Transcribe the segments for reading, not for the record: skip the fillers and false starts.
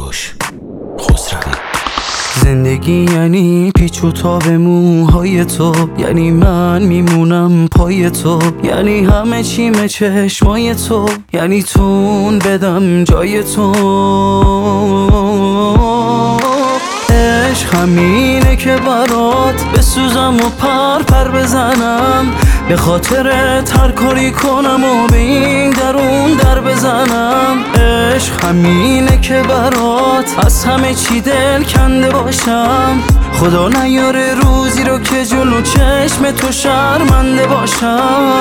کوروش خسروی. زندگی یعنی پیچ و تاب موهای تو، یعنی من میمونم پای تو، یعنی همه چیمه چشمای تو، یعنی تون بدم جای تو. عشق همینه که برات بسوزم و پر بزنم، به خاطرت هر کاری کنم و به این درون در بزنم. عشق همینه که برات از همه چی دل کنده باشم، خدا نیاره روزی رو که جلو چشم تو شرمنده باشم.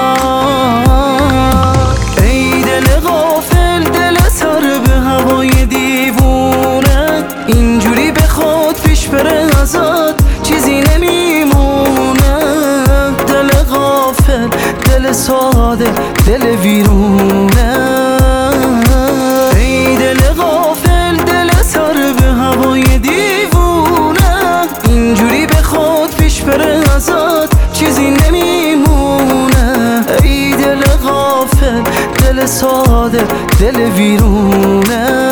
ای دل غافل، دل سر به هوای دیوونه، اینجوری به خود پیش بره ازت چیزی نمیمونه. دل غافل، دل ساده، دل ویرونه. ای دل غافل، دل سر به هوای دیوونه، اینجوری به خود پیش بره ازت چیزی نمیمونه. ای دل غافل، دل ساده، دل ویرونه.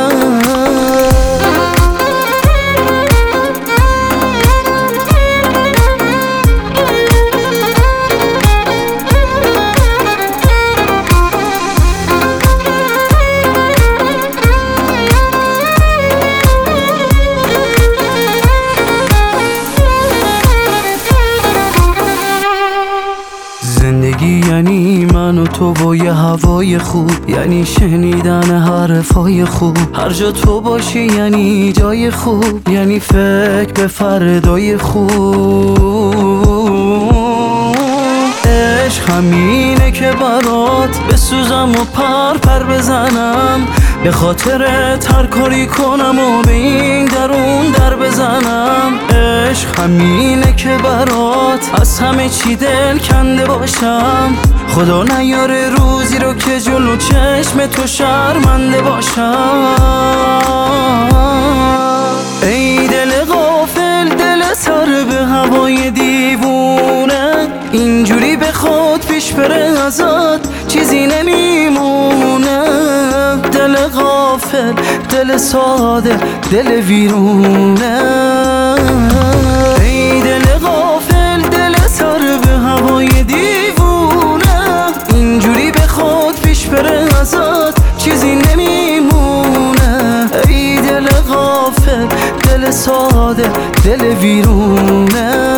زندگی یعنی من و تو با یه هوای خوب، یعنی شنیدن حرفای خوب. هر جا تو باشی یعنی جای خوب، یعنی فکر به فردای خوب. عشق همینه که برات بسوزم و پر بزنم، به خاطرت هر کاری کنم و به این درون در بزنم. عشق همینه که برات از همه چی دل کنده باشم، خدا نیاره روزی رو که جلو چشم تو شرمنده باشم. ای دل غافل، دل سر به هوای دیوونه، اینجوری به خود پیش بره ازت چیزی نمیمونه. دل غافل، دل ساده، دل ویرونه. ای دل غافل، دل سر به هوای دیوونه، اینجوری به خود پیش بره ازت چیزی نمیمونه. ای دل غافل، دل ساده، دل ویرونه.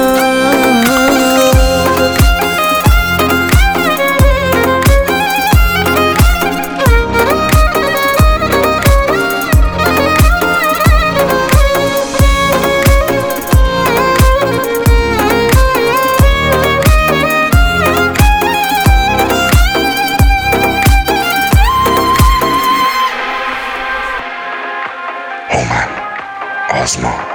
هومن آزما.